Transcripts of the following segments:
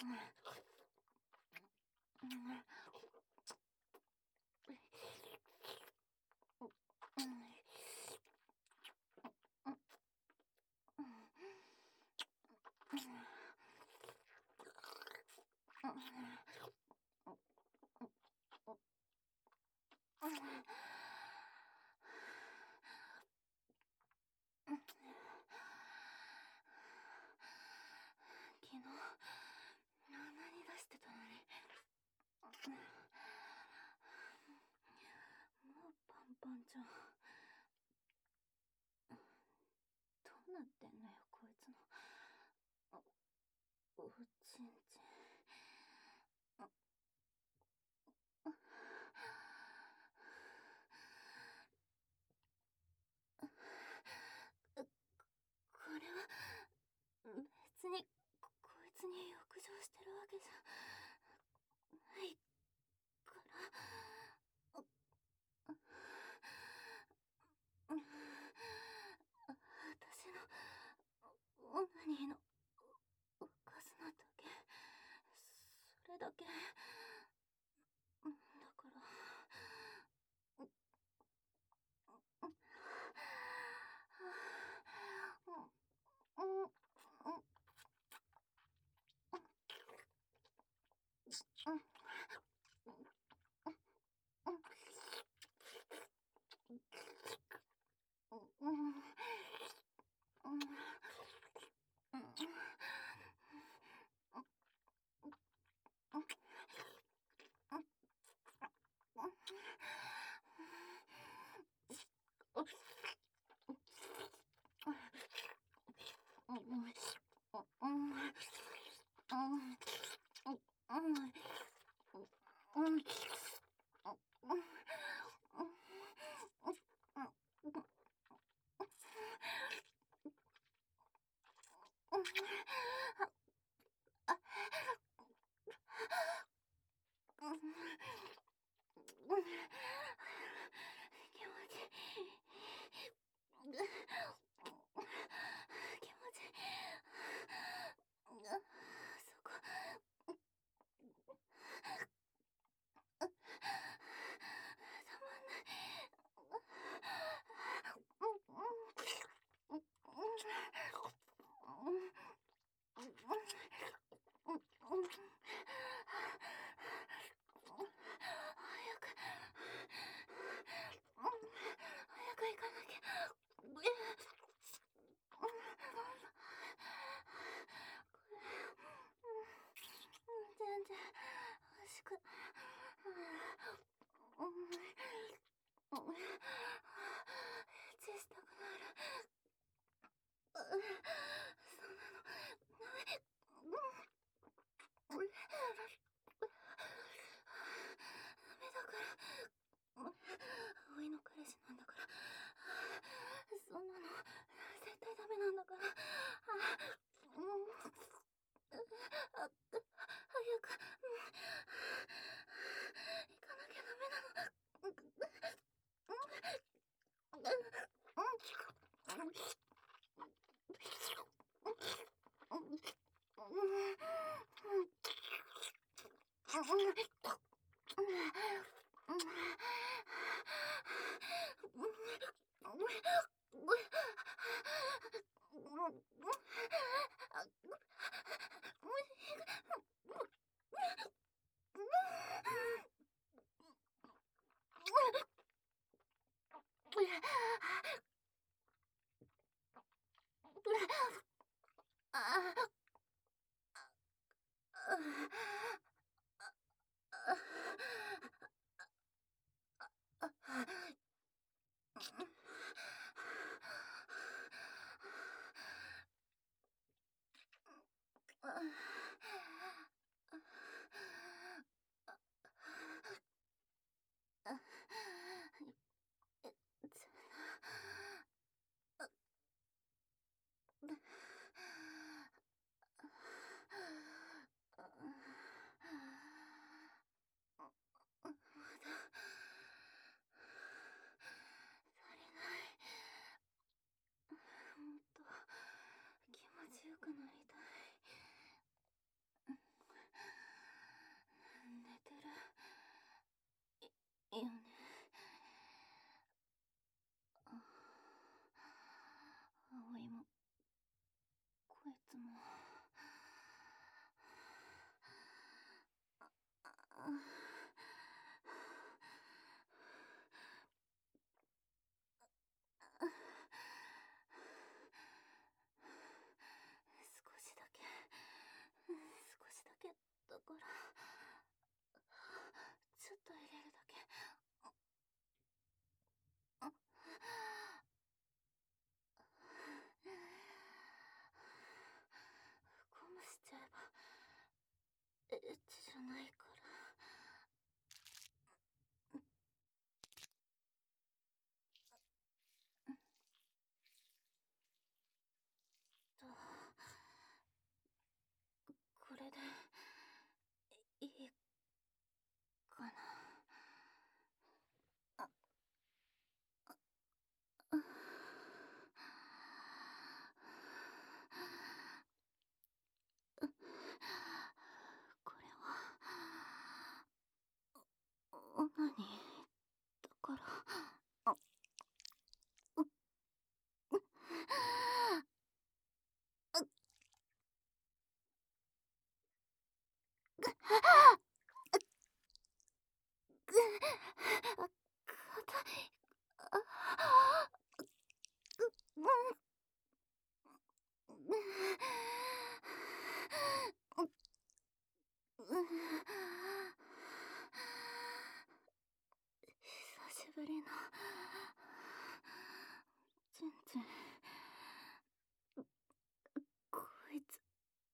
昨日あんなに出してたのにもうパンパンじゃん。どうなってんのよこいつのおちんちん。これは別にこいつに浴場してるわけじゃないから私のオナニーの数なだけ、それだけだから早く行かなきゃ。全然欲しくエッチしたくなる。そんなのダメ。ダメだから。葵の彼氏なんだから。そんなの絶対ダメなんだから。早く行かなきゃダメなの。もっと気持ちよくなりたい。 ないから。これでいいかな。これはオナニーだから。久しぶりの全然こいつ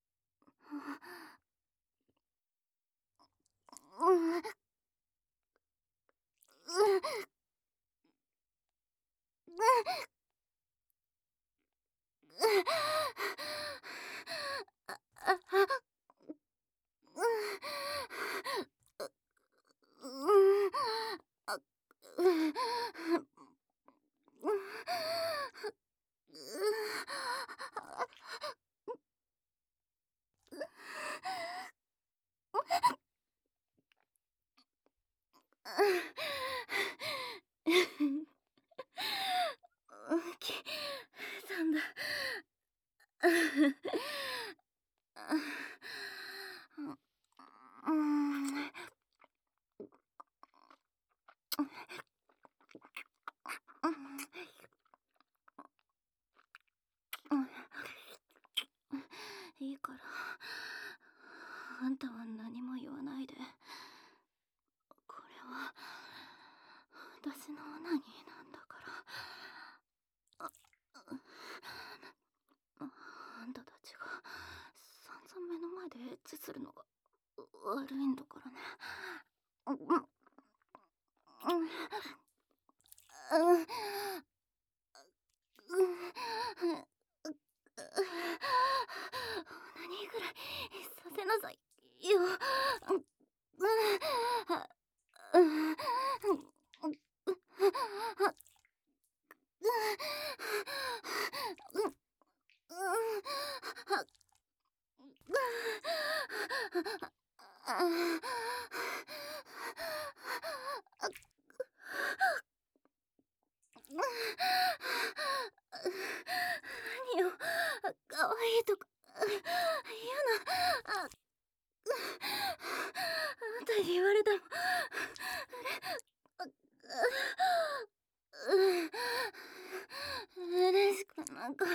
きたんだ。いいから、あんたは何も言わないで。これは私のオナニーなんだから。あんたたちが散々目の前でエッチするのが悪いんだからね。何ぐらいさせなさいよ。何よ、かわいいとか嫌な。あんたに言われたもん。嬉しくなんか。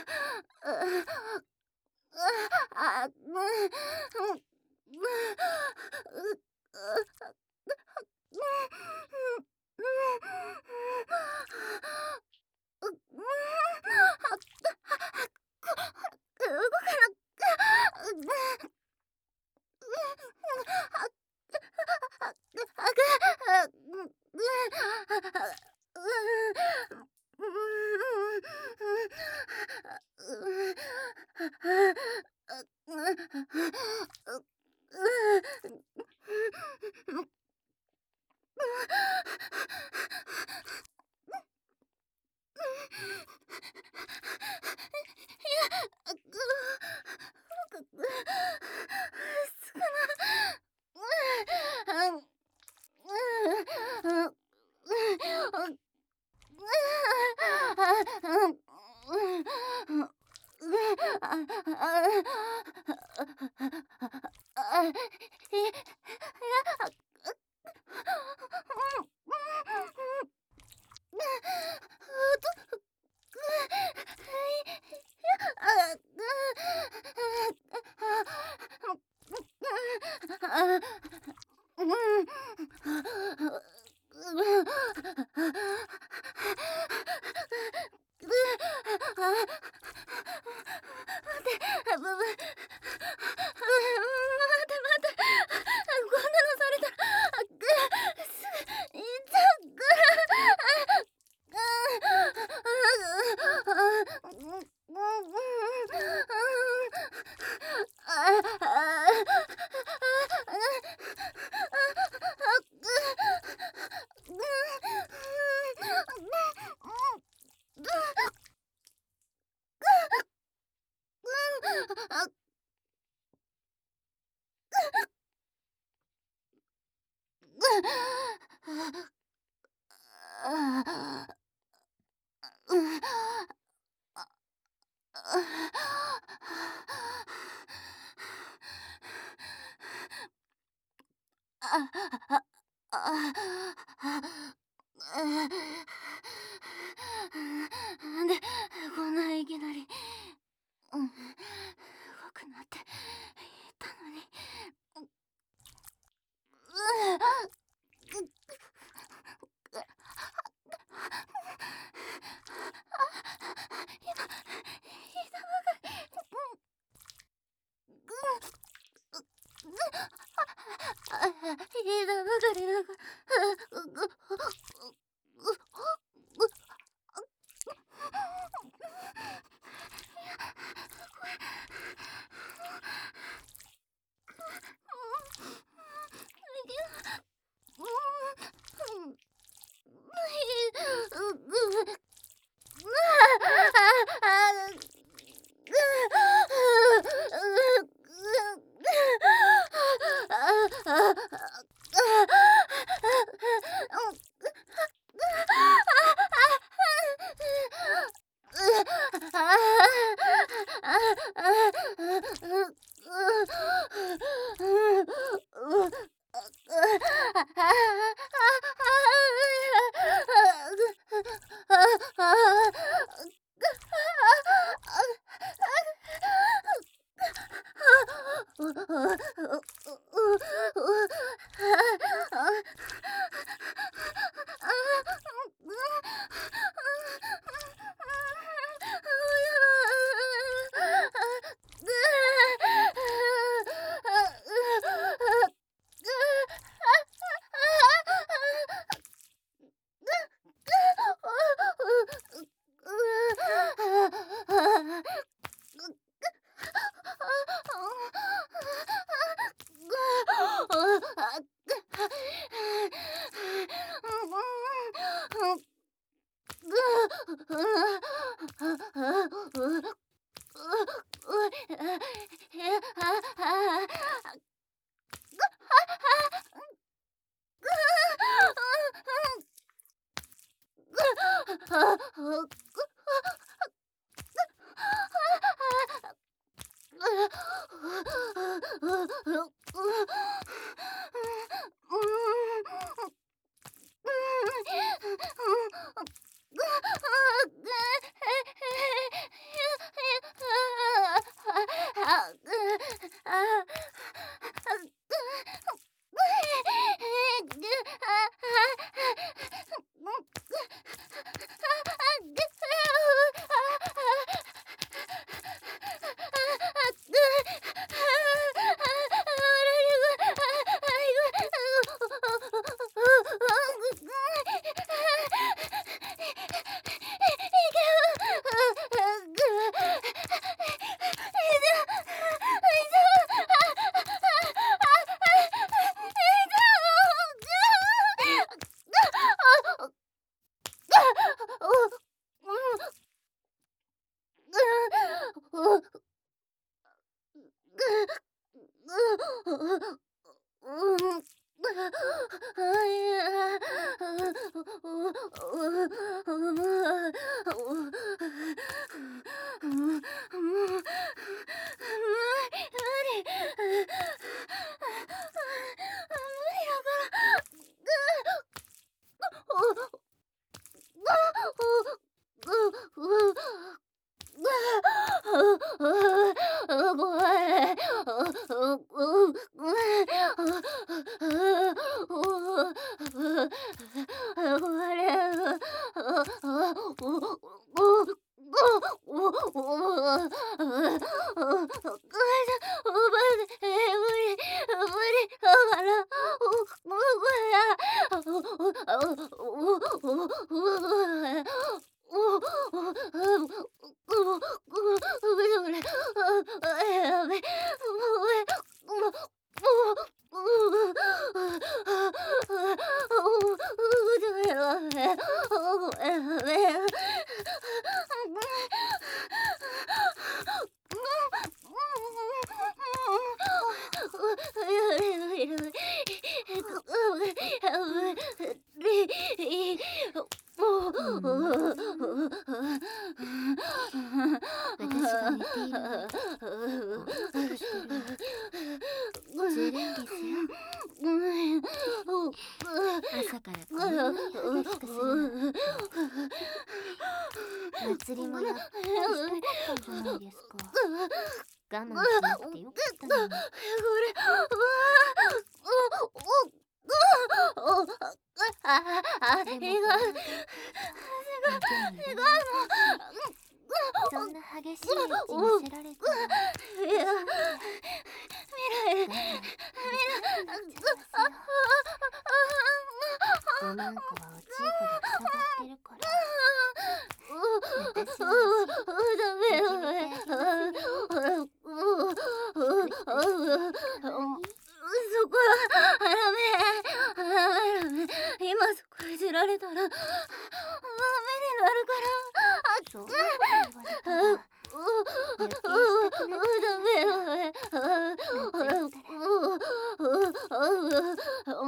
待て待て、こんで、こんないきなり、動くなって言ったのに。 ずるいですよ。 なくてよかったのに。 これ、 でも映画、 こんな状況じゃそんな激しいエッチ見せられたら映画、未来、 我慢できなくなっちゃいますよ。おまんこはおちいほど塞がってるから私のダメよ、 足引き抜いてあげますね。 そこはダメ、今そこいじられたらダメになるから。 そう言われたら余計したくなっちゃいますよ。なんて言ったら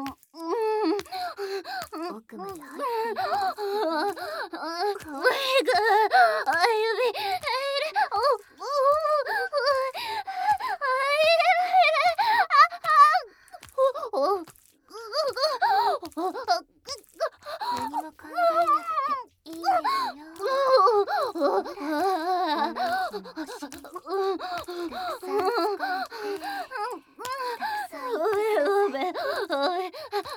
奥まで入っていくんですけど、何も考えなくていいんですよ。ほら、おまんこの腰にたくさん使ってたくさん言ってください。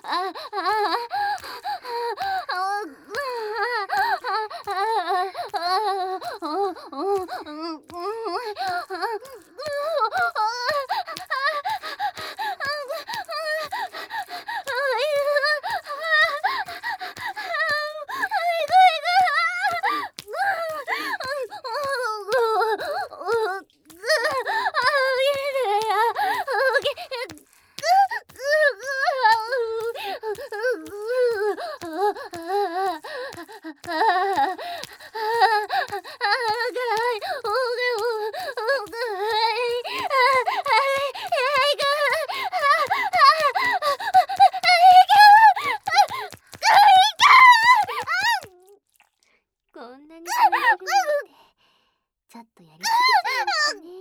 こんなに感じるなんてちょっとやりすぎちゃいましたね。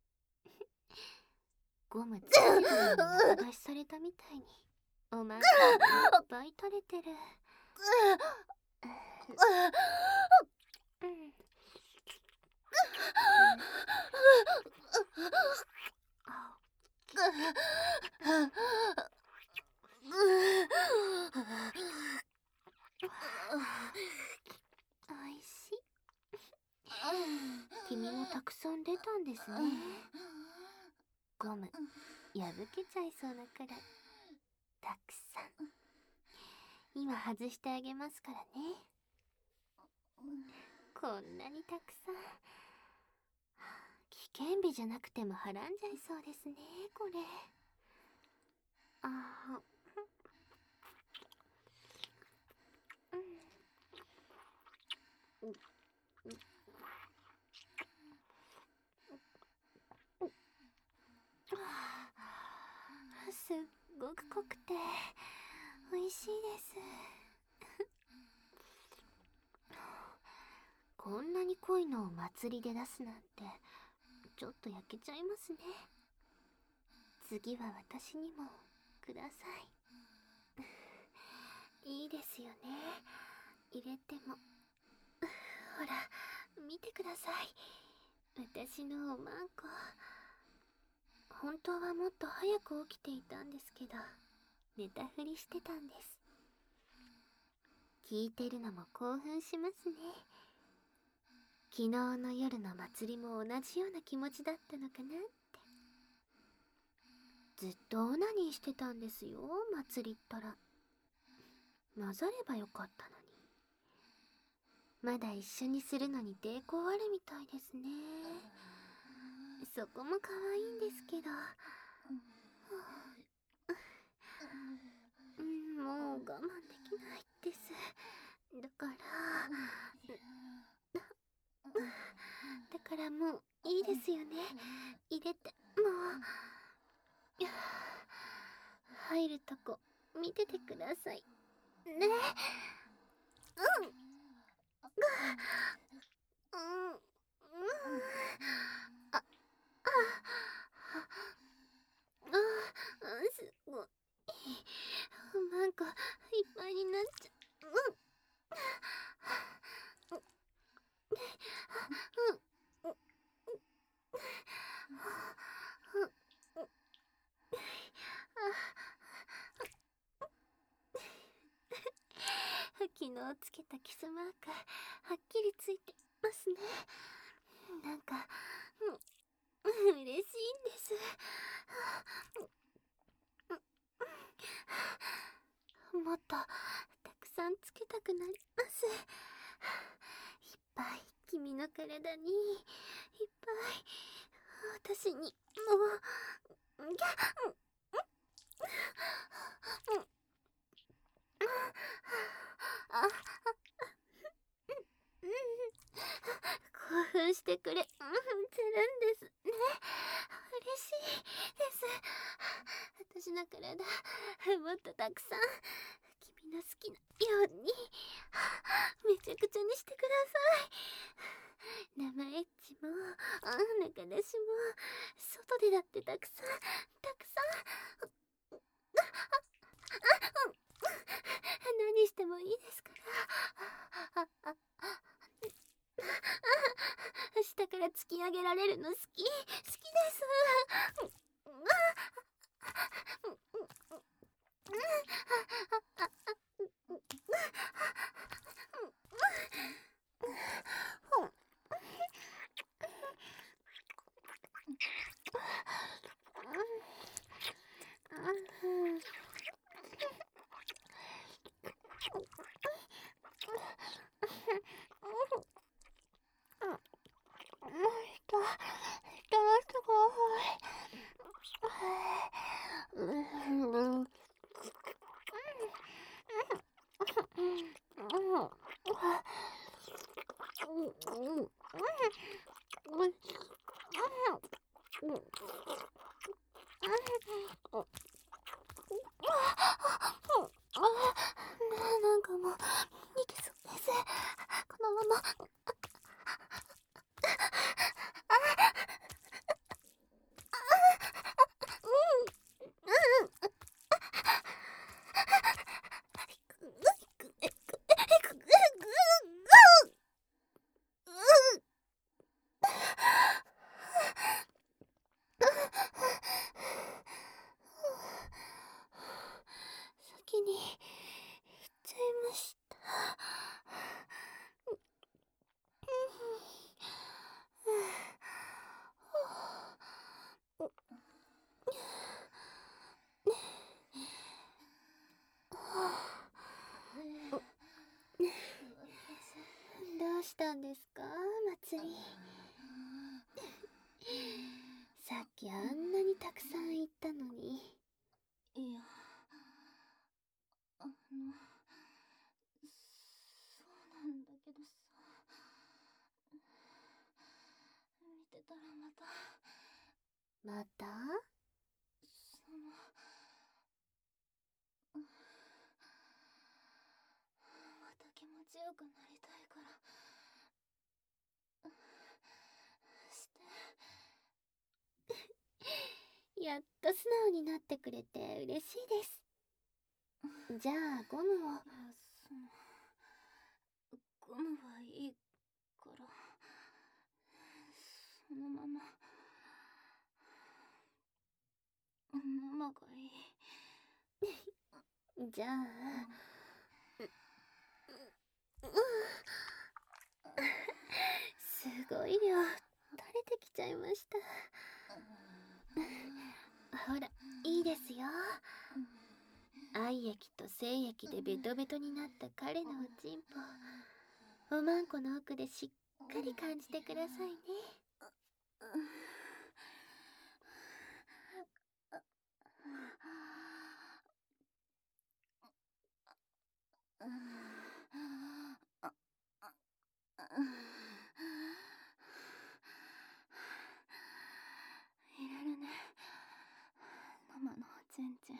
ゴムつけてたのに中出しされたみたいにおまんこがいっぱい垂れてる。おいしい。君もたくさん出たんですね。ゴム破けちゃいそうなくらいたくさん。今外してあげますからね。こんなにたくさん。危険日じゃなくてもはらんじゃいそうですね、これ。あすっごく濃くて美味しいです。こんなに濃いのを祭りで出すなんてちょっと焼けちゃいますね。次は私にもください。いいですよね、入れても。ほら見てください、私のおまんこ。本当はもっと早く起きていたんですけど寝たふりしてたんです。聞いてるのも興奮しますね。昨日の夜の祭りも同じような気持ちだったのかなって。ずっとオナニーしてたんですよ、祭りったら。混ざればよかったのに。まだ一緒にするのに抵抗あるみたいですね。そこも可愛いんですけど。もう我慢できないです。だからもういいですよね、入れて。もう入るとこ見ててくださいね。すごい。なんかいっぱいになっちゃう。 昨日つけたキスマークはっきりついてますね。なんか、嬉しいんです。もっとたくさんつけたくなります。いっぱい君の体に、いっぱい私に、もう、あ、興奮してくれ、てるんですね。嬉しいです。私の体、もっとたくさん、君の好きなように、めちゃくちゃにしてください。生エッチも、中出しも、外でだってたくさん、たくさん、何してもいいですから。下から突き上げられるの好きです。なんかもう、いけそうです。このまま。先に行っちゃいました。どうしたんですか、まつり。さっきあんなにたくさん言ったのに。 いや、そうなんだけどさ、見てたらまたまたまた気持ちよくなりたいからして。 やっと素直になってくれて嬉しいです。じゃあゴムを。 いや、ゴムはいいからそのままママがいい。 じゃあ、すごい量垂れてきちゃいました。ほら、いいですよ。愛液と精液でベトベトになった彼のおちんぽ、おまんこの奥でしっかり感じてくださいね。 入れるね、ママのおちんちん。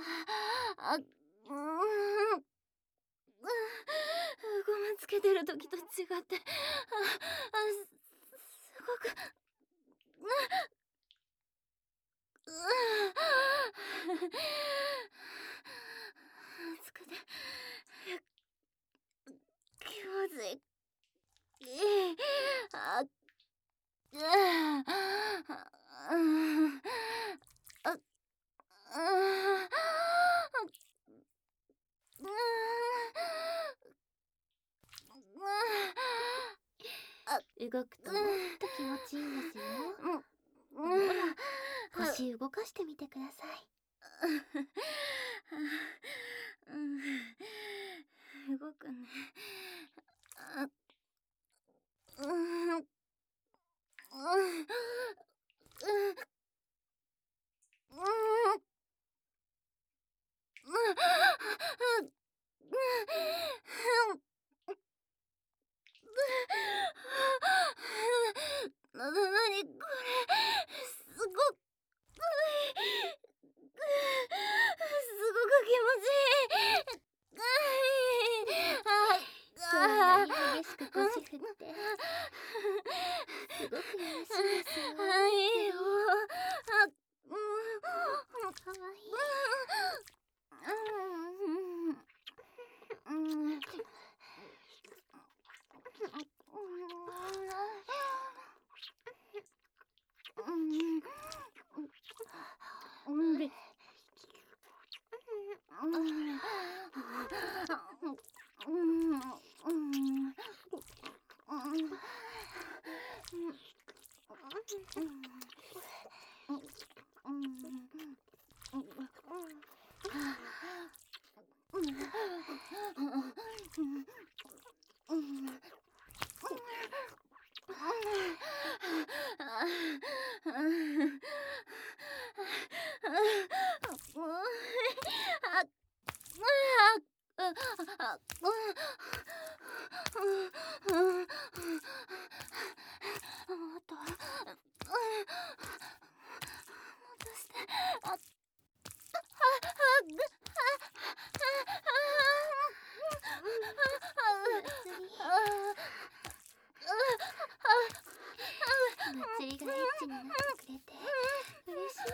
あ、ゴムつけてる時と違って、すごく、熱くて気まずい。あ、 動くともっと気持ちいいんですよ。ほら、腰動かしてみてください。 動くね。なにこれ、すごく気持ちいい。 そんなに激しく腰振って、すごくよろしいですよ。 いいよ。 かわいい。祭りがエッチになってくれて嬉しいです。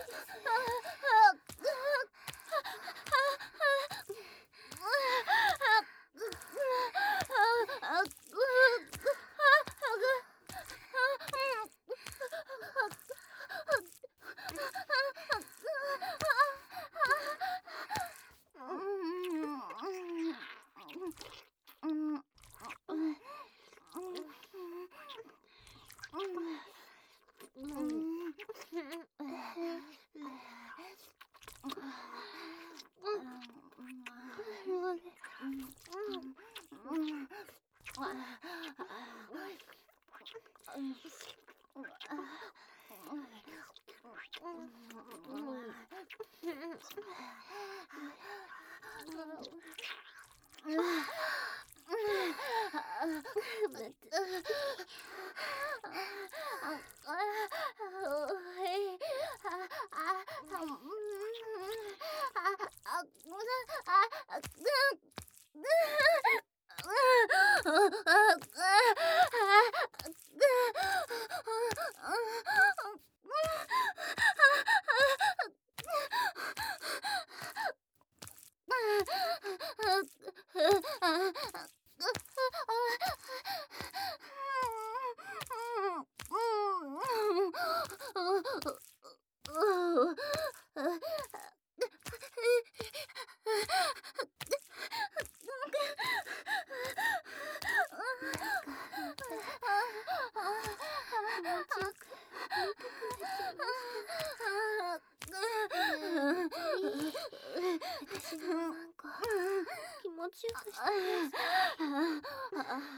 私のワンコ、気持ちよくしてください。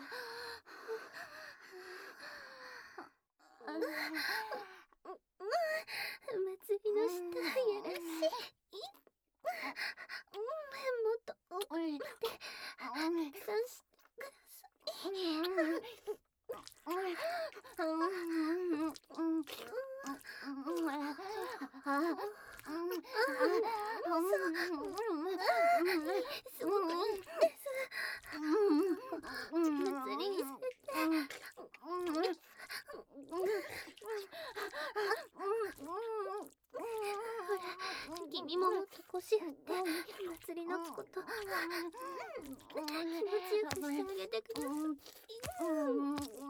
祭りの下、やらしい。もっと奥までさしてください。 腰振ってまつりのこと気持ちよくしてあげてください。